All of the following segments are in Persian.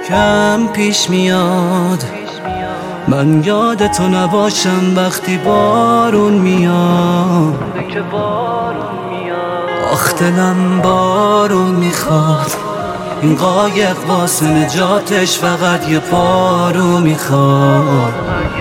کم پیش میاد من یادتو نباشم وقتی بارون میاد. آخ دلم بارون میخواد، این قایق واسه نجاتش فقط یه بارو میخواد.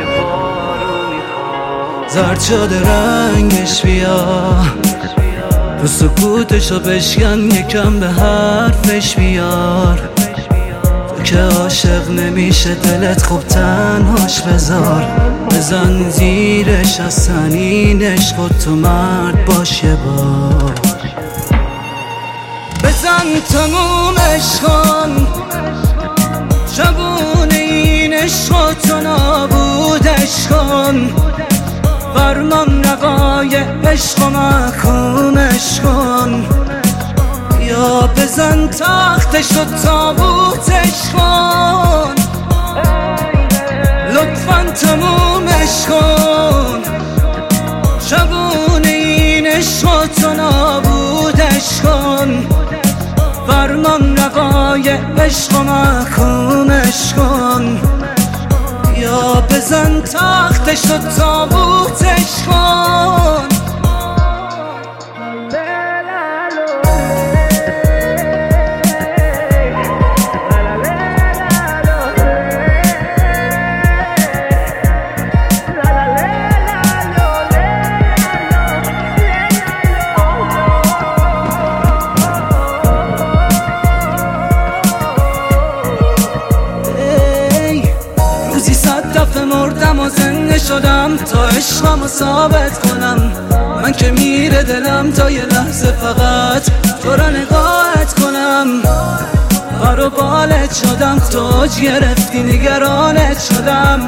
زرد شده رنگش بیا، تو سکوتشو بشکن یکم به حرفش بیار. تو که عاشق نمیشه دلت خوب تنهاش بذار، بزن زیرش از سنینش خود تو مرد باش یه بار. بزن تمومش کن شبونه این عشق تو نابودش کن، فرمان روای عشق و محکومش کن. یا بزن تختش و تابوتش کن، لطفاً تمومش کن. شبونه این عشق تو نابودش کن، فرمان روای عشق و محکومش کن. یا بزن تختش و تابوتش کن. مردم و زنده شدم تا عشقمو ثابت کنم. من که میره دلم تا یه لحظه فقط تو را نگاهت کنم. بر و بالت شدم توج گرفتی، نگرانت شدم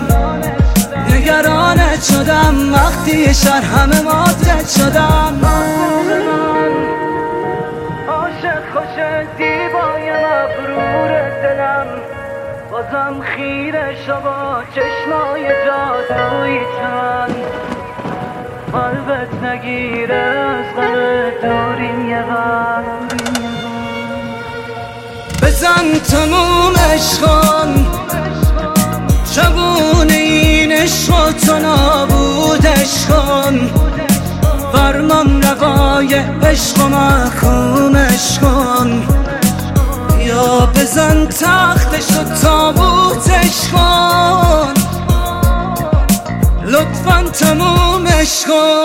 وقتی یه شهر همه ماتت شدم. عاشق خوش زیبای مغرور دلم، بازم خیره شو با چشمای جادویی چند. قلبت نگیره از غم دوریم یه وقت. بزن تمومش کن شبونه این عشق تو نابودش کن، فرمان روای عشق و محکومش کن. یا بزن تختش و تابوتش کن، لطفاً تمومش کن.